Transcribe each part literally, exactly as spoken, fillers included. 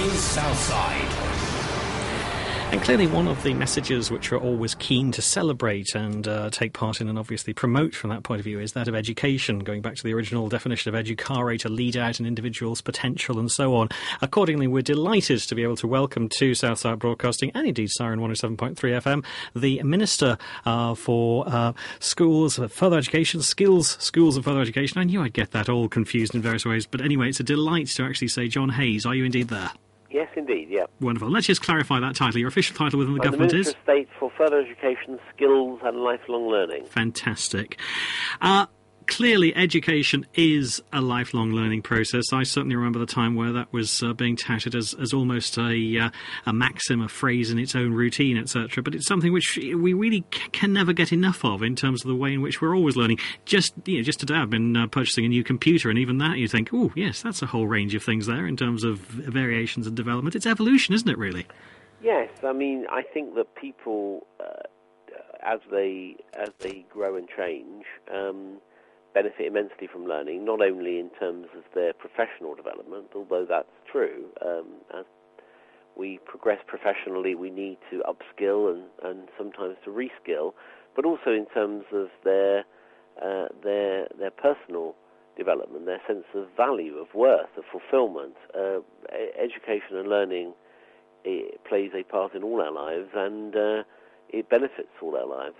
is Southside. And clearly one of the messages which we're always keen to celebrate and uh, take part in and obviously promote from that point of view is that of education, going back to the original definition of educare, to lead out an individual's potential and so on. Accordingly, we're delighted to be able to welcome to Southside Broadcasting, and indeed Siren one oh seven point three F M, the Minister uh, for uh, Schools, Further Education, Skills, Schools and Further Education. I knew I'd get that all confused in various ways, but anyway, it's a delight to actually say John Hayes. Are you indeed there? Yes, indeed, yeah. Wonderful. Let's just clarify that title. Your official title within the I'm government the Minister is? of State for Further Education, Skills and Lifelong Learning. Fantastic. Uh, clearly, education is a lifelong learning process. I certainly remember the time where that was uh, being touted as, as almost a, uh, a maxim, a phrase in its own routine, et cetera. But it's something which we really c- can never get enough of in terms of the way in which we're always learning. Just you know, just today I've been uh, purchasing a new computer, and even that you think, oh, yes, that's a whole range of things there in terms of variations and development. It's evolution, isn't it, really? Yes, I mean, I think that people, uh, as they as they grow and change, um, benefit immensely from learning, not only in terms of their professional development, although that's true. Um, as we progress professionally, we need to upskill and, and sometimes to reskill, but also in terms of their uh, their their personal development, their sense of value, of worth, of fulfillment. Uh, education and learning, it plays a part in all our lives, and uh, it benefits all our lives.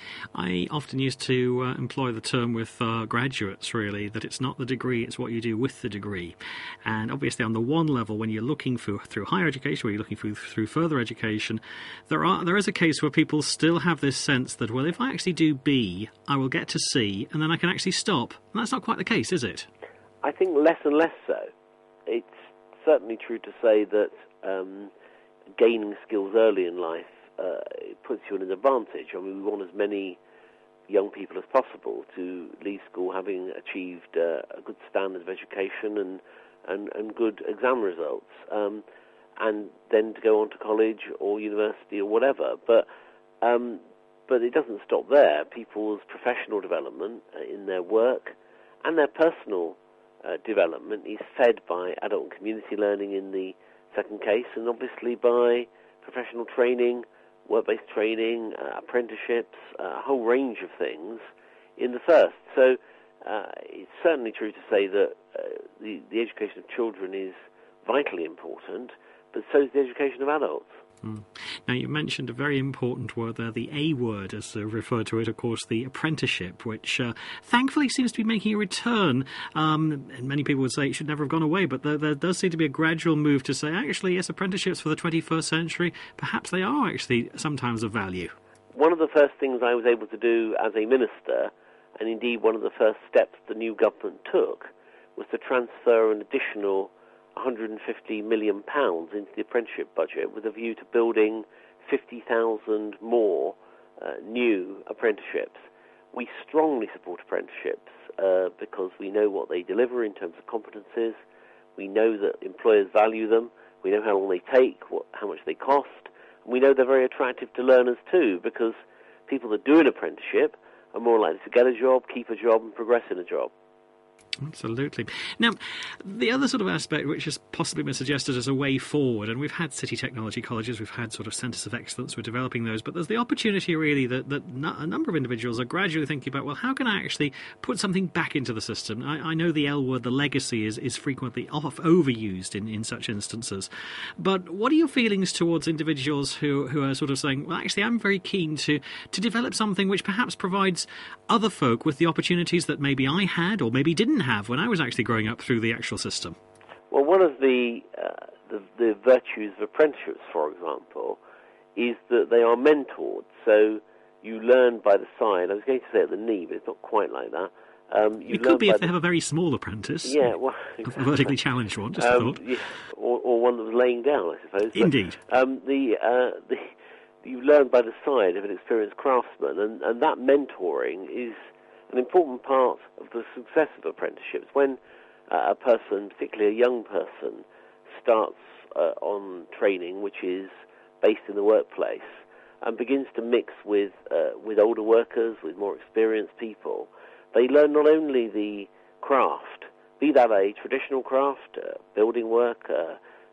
I often used to uh, employ the term with uh, graduates, really, that it's not the degree, it's what you do with the degree. And obviously on the one level, when you're looking for, through higher education, when you're looking through, through further education, there are there is a case where people still have this sense that, well, if I actually do B, I will get to C, and then I can actually stop. And that's not quite the case, is it? I think less and less so. It's certainly true to say that um, gaining skills early in life Uh, it puts you in an advantage. I mean, we want as many young people as possible to leave school having achieved uh, a good standard of education and, and, and good exam results, um, and then to go on to college or university or whatever. But um, but it doesn't stop there. People's professional development uh, in their work and their personal uh, development is fed by adult and community learning in the second case, and obviously by professional training, work-based training, uh, apprenticeships, uh, a whole range of things in the first. So uh, it's certainly true to say that uh, the, the education of children is vitally important, but so is the education of adults. Mm. Now, you mentioned a very important word there, the A word, as they refer to it, of course, the apprenticeship, which uh, thankfully seems to be making a return. Um, and many people would say it should never have gone away, but there, there does seem to be a gradual move to say, actually, yes, apprenticeships for the twenty-first century, perhaps they are actually sometimes of value. One of the first things I was able to do as a minister, and indeed one of the first steps the new government took, was to transfer an additional one hundred fifty million pounds into the apprenticeship budget with a view to building fifty thousand more uh, new apprenticeships. We strongly support apprenticeships uh, because we know what they deliver in terms of competencies. We know that employers value them. We know how long they take, what, how much they cost. And we know they're very attractive to learners too, because people that do an apprenticeship are more likely to get a job, keep a job, and progress in a job. Absolutely. Now, the other sort of aspect which has possibly been suggested as a way forward, and we've had city technology colleges, we've had sort of centres of excellence, we're developing those, but there's the opportunity really that, that a number of individuals are gradually thinking about, well, how can I actually put something back into the system? I, I know the L word, the legacy, is, is frequently off, overused in, in such instances. But what are your feelings towards individuals who, who are sort of saying, well, actually, I'm very keen to, to develop something which perhaps provides other folk with the opportunities that maybe I had or maybe didn't have when I was actually growing up through the actual system? Well, one of the, uh, the the virtues of apprenticeships, for example, is that they are mentored. So you learn by the side. I was going to say at the knee, but it's not quite like that. Um, you it could be if the, they have a very small apprentice. Yeah, well, exactly. A vertically challenged one, just um, a thought. Yeah, or, or one that was laying down, I suppose. Indeed. But, um, the the the you learn by the side of an experienced craftsman, and, and that mentoring is an important part of the success of apprenticeships. When uh, a person, particularly a young person, starts uh, on training which is based in the workplace and begins to mix with uh, with older workers, with more experienced people, they learn not only the craft, be that a traditional craft, uh, building work, uh,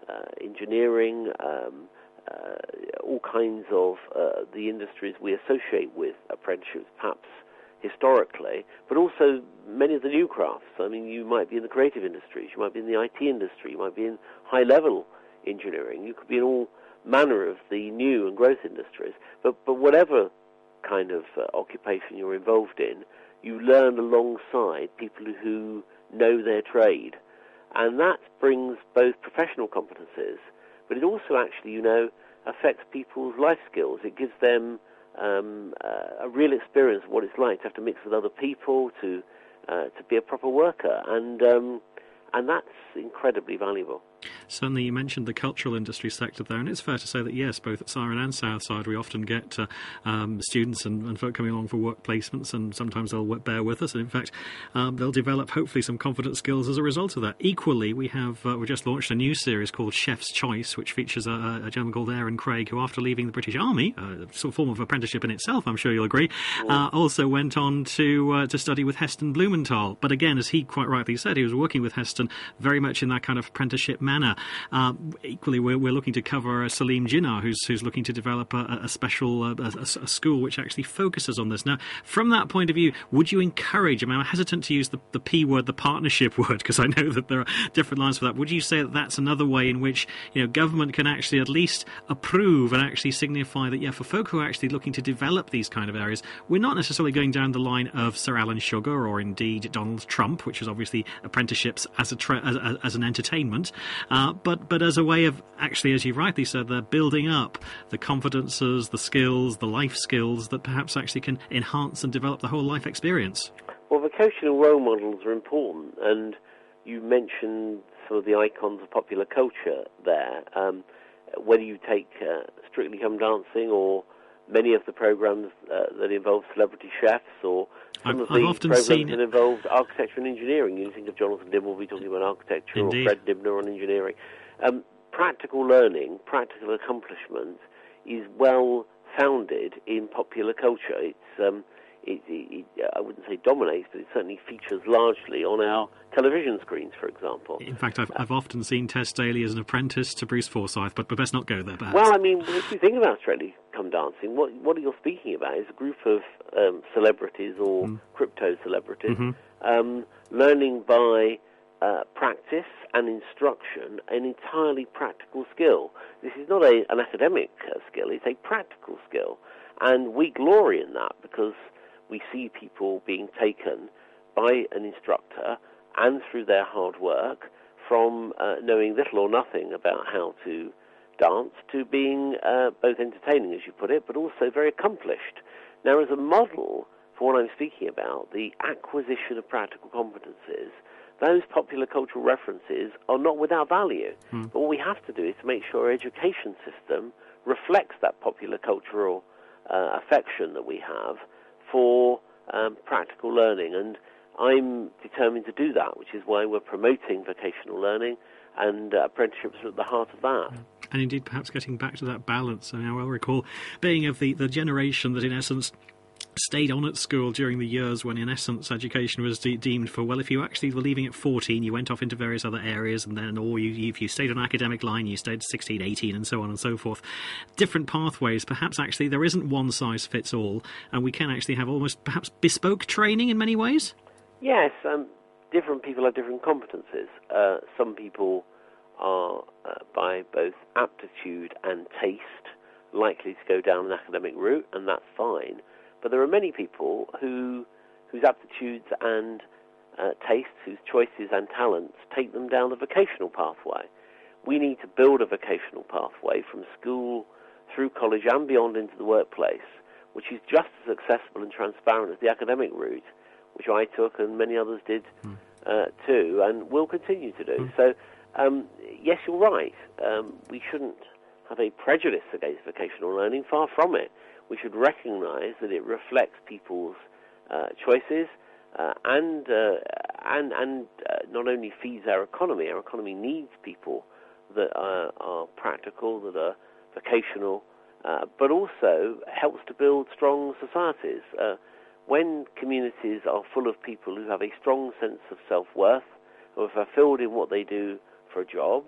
uh, engineering, um, uh, all kinds of uh, the industries we associate with apprenticeships, perhaps historically, but also many of the new crafts. I mean, you might be in the creative industries, you might be in the I T industry, you might be in high-level engineering, you could be in all manner of the new and growth industries. But, but whatever kind of uh, occupation you're involved in, you learn alongside people who know their trade. And that brings both professional competencies, but it also actually, you know, affects people's life skills. It gives them um, uh, a real experience of what it's like to have to mix with other people, to uh, to be a proper worker, and um, and that's incredibly valuable. Certainly, you mentioned the cultural industry sector there, and it's fair to say that, yes, both at Ciren and Southside, we often get uh, um, students and, and folk coming along for work placements, and sometimes they'll bear with us, and in fact, um, they'll develop, hopefully, some confident skills as a result of that. Equally, we have uh, we just launched a new series called Chef's Choice, which features a, a gentleman called Aaron Craig, who, after leaving the British Army, a sort of form of apprenticeship in itself, I'm sure you'll agree, uh, also went on to uh, to study with Heston Blumenthal. But again, as he quite rightly said, he was working with Heston very much in that kind of apprenticeship manner. Uh, equally, we're, we're looking to cover uh, Salim Jinnah, who's who's looking to develop a, a special uh, a, a school which actually focuses on this. Now, from that point of view, would you encourage? I mean, I'm hesitant to use the, the P word, the partnership word, because I know that there are different lines for that. Would you say that that's another way in which, you know, government can actually at least approve and actually signify that, yeah, for folk who are actually looking to develop these kind of areas, we're not necessarily going down the line of Sir Alan Sugar or indeed Donald Trump, which is obviously apprenticeships as a tra- as, as an entertainment, uh, but but as a way of actually, as you rightly said, they're building up the confidences, the skills, the life skills that perhaps actually can enhance and develop the whole life experience. Well, vocational role models are important, and you mentioned some of the icons of popular culture there. Um, whether you take uh, Strictly Come Dancing or many of the programs uh, that involve celebrity chefs, or some I've, of the I've often programs seen that involve architecture and engineering. You think of Jonathan Dimbleby talking about architecture, Indeed. or Fred Dibner on engineering. Um, practical learning, practical accomplishment is well founded in popular culture. It's um, it, it, it, I wouldn't say dominates, but it certainly features largely on our television screens, for example. In fact, I've, I've often seen Tess Daly as an apprentice to Bruce Forsyth, but, but let's not go there, perhaps. Well, I mean, if you think about Strictly Come Dancing, what, what you're speaking about is a group of um, celebrities or mm. crypto celebrities mm-hmm. um, learning by uh, practice and instruction an entirely practical skill. This is not a, an academic uh, skill, it's a practical skill. And we glory in that because we see people being taken by an instructor and through their hard work from uh, knowing little or nothing about how to dance to being uh, both entertaining, as you put it, but also very accomplished. Now, as a model for what I'm speaking about, the acquisition of practical competencies, those popular cultural references are not without value. Hmm. But what we have to do is to make sure our education system reflects that popular cultural uh, affection that we have for um, practical learning. And I'm determined to do that, which is why we're promoting vocational learning, and uh, apprenticeships are at the heart of that. And indeed, perhaps getting back to that balance. I mean, I well recall being of the, the generation that, in essence, stayed on at school during the years when, in essence, education was de- deemed for, well, if you actually were leaving at fourteen, you went off into various other areas, and then, or you, if you stayed on an academic line, you stayed sixteen, eighteen, and so on and so forth. Different pathways. Perhaps, actually, there isn't one size fits all, and we can actually have almost, perhaps, bespoke training in many ways? Yes, um, different people have different competencies. Uh, some people are, uh, by both aptitude and taste, likely to go down an academic route, and that's fine. But there are many people who, whose aptitudes and uh, tastes, whose choices and talents take them down the vocational pathway. We need to build a vocational pathway from school through college and beyond into the workplace, which is just as accessible and transparent as the academic route, which I took and many others did mm. uh, too, and will continue to do. Mm. So, um, yes, you're right. Um, we shouldn't have a prejudice against vocational learning, far from it. We should recognise that it reflects people's uh, choices uh, and uh, and and uh, not only feeds our economy. Our economy needs people that are, are practical, that are vocational, uh, but also helps to build strong societies. Uh, when communities are full of people who have a strong sense of self-worth, who are fulfilled in what they do for a job,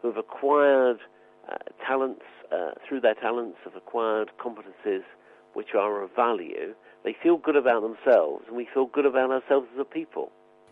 who have acquired uh, talents, uh, through their talents, have acquired competencies which are of value. They feel good about themselves, and we feel good about ourselves as a people.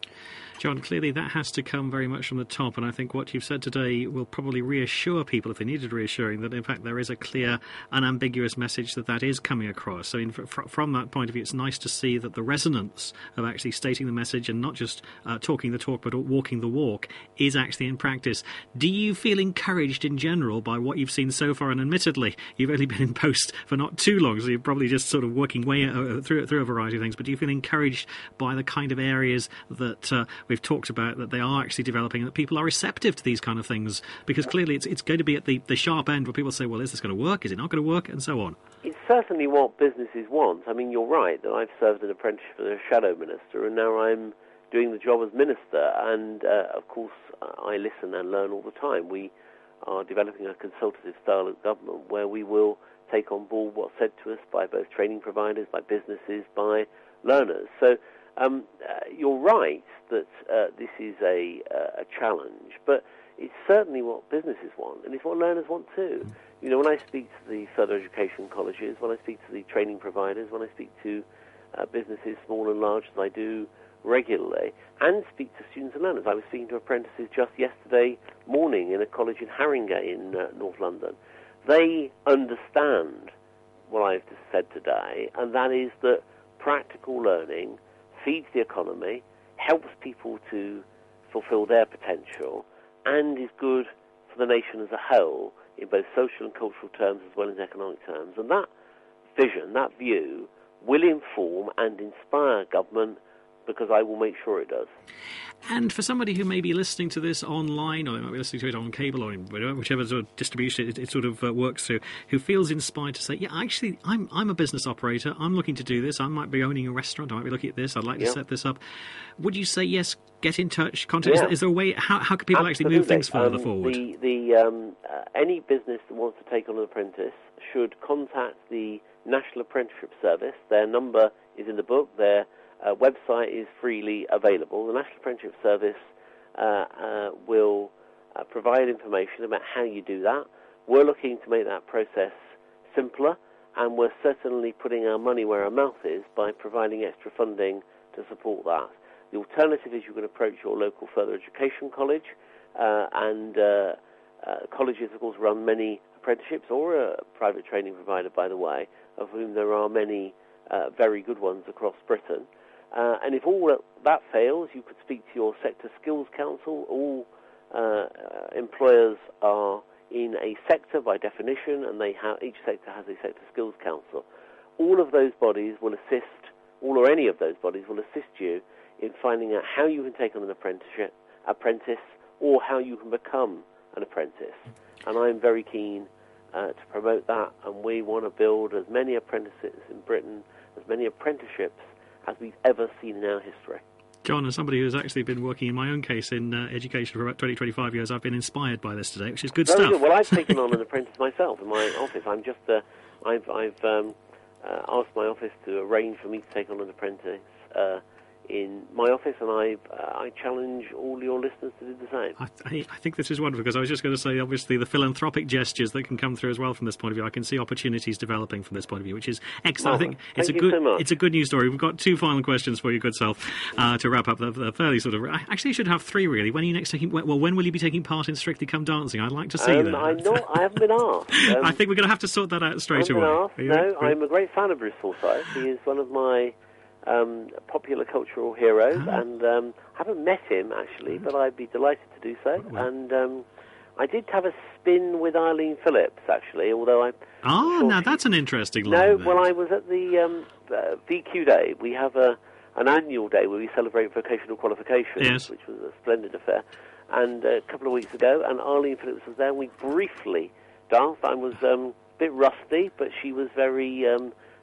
John, clearly that has to come very much from the top, and I think what you've said today will probably reassure people, if they needed reassuring, that in fact there is a clear, unambiguous message that that is coming across. So in, fr- from that point of view, it's nice to see that the resonance of actually stating the message and not just uh, talking the talk but walking the walk is actually in practice. Do you feel encouraged in general by what you've seen so far? And admittedly, you've only been in post for not too long, so you're probably just sort of working way uh, through, through a variety of things, but do you feel encouraged by the kind of areas that uh, we've talked about, that they are actually developing, and that people are receptive to these kind of things? Because clearly it's it's going to be at the, the sharp end where people say, well, is this going to work? Is it not going to work? And so on. It's certainly what businesses want. I mean, you're right that I've served an apprenticeship as a shadow minister, and now I'm doing the job as minister, and uh, of course I listen and learn all the time. We are developing a consultative style of government where we will take on board what's said to us by both training providers, by businesses, by learners. So Um, uh, you're right that uh, this is a, uh, a challenge, but it's certainly what businesses want, and it's what learners want too. You know, when I speak to the further education colleges, when I speak to the training providers, when I speak to uh, businesses, small and large, as I do regularly, and speak to students and learners. I was speaking to apprentices just yesterday morning in a college in Haringey in uh, North London. They understand what I've just said today, and that is that practical learning feeds the economy, helps people to fulfill their potential, and is good for the nation as a whole in both social and cultural terms as well as economic terms. And that vision, that view, will inform and inspire government, because I will make sure it does. And for somebody who may be listening to this online, or they might be listening to it on cable, or whichever sort of distribution it, it sort of uh, works through, who feels inspired to say, yeah, actually, I'm I'm a business operator, I'm looking to do this, I might be owning a restaurant, I might be looking at this, I'd like to yeah. set this up. Would you say, yes, get in touch, contact? Yeah. Is, is there a way, how, how can people Absolutely. actually move things further um, forward? The, the, um, uh, any business that wants to take on an apprentice should contact the National Apprenticeship Service. Their number is in the book. Their Uh, website is freely available. The National Apprenticeship Service uh, uh, will uh, provide information about how you do that. We're looking to make that process simpler, and we're certainly putting our money where our mouth is by providing extra funding to support that. The alternative is you can approach your local further education college, uh, and uh, uh, colleges, of course, run many apprenticeships, or a private training provider, by the way, of whom there are many uh, very good ones across Britain. Uh, and if all that fails, you could speak to your sector skills council. All uh, uh, employers are in a sector by definition, and they have, each sector has a sector skills council. All of those bodies will assist, all or any of those bodies will assist you in finding out how you can take on an apprenticeship, apprentice, or how you can become an apprentice. And I'm very keen uh, to promote that, and we want to build as many apprentices in Britain, as many apprenticeships as we've ever seen in our history. John, as somebody who's actually been working in my own case in uh, education for about twenty, twenty-five years, I've been inspired by this today, which is good Very stuff. Good. Well, I've taken on an apprentice myself in my office. I'm just, uh, I've, I've um, uh, asked my office to arrange for me to take on an apprentice uh, in my office, and I, uh, I challenge all your listeners to do the same. I, I, I think this is wonderful, because I was just going to say, obviously, the philanthropic gestures that can come through as well from this point of view. I can see opportunities developing from this point of view, which is excellent. Oh, I think it's a you good, so much. it's a good news story. We've got two final questions for you, good self, uh, to wrap up the, the fairly sort of. Actually, you should have three really. When are you next taking? Well, when will you be taking part in Strictly Come Dancing? I'd like to see um, that. I'm not. I haven't been asked. Um, I think we're going to have to sort that out straight I haven't away. been asked. No, I'm a great fan of Bruce Forsyth. He is one of my Um, popular cultural heroes, ah. and um, haven't met him actually, but I'd be delighted to do so. Well. And um, I did have a spin with Eileen Phillips actually, although I. Oh, sure now she, that's an interesting no, line. No, well, I was at the um, uh, V Q Day. We have a an annual day where we celebrate vocational qualifications, yes. which was a splendid affair. And uh, a couple of weeks ago, and Eileen Phillips was there, and we briefly danced. I was um, a bit rusty, but she was very. Um,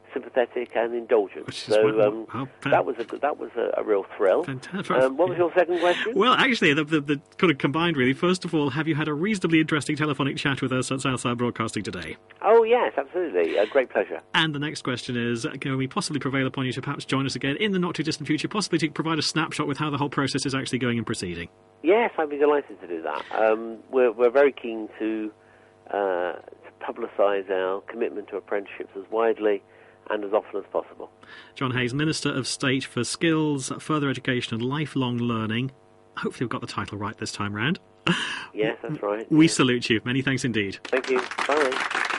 sympathetic and indulgent. Which is So what- um, oh, that was a that was a, a real thrill. Fantastic. Um, what was your second question? Well, actually, the, the, the kind of combined, really. First of all, have you had a reasonably interesting telephonic chat with us at Southside Broadcasting today? Oh yes, absolutely, a great pleasure. And the next question is, can we possibly prevail upon you to perhaps join us again in the not-too-distant future, possibly to provide a snapshot with how the whole process is actually going and proceeding? Yes, I'd be delighted to do that. Um, we're we're very keen to uh, to publicise our commitment to apprenticeships as widely and as often as possible. John Hayes, Minister of State for Skills, Further Education and Lifelong Learning. Hopefully we've got the title right this time round. Yes, that's right. We yes. salute you. Many thanks indeed. Thank you. Bye.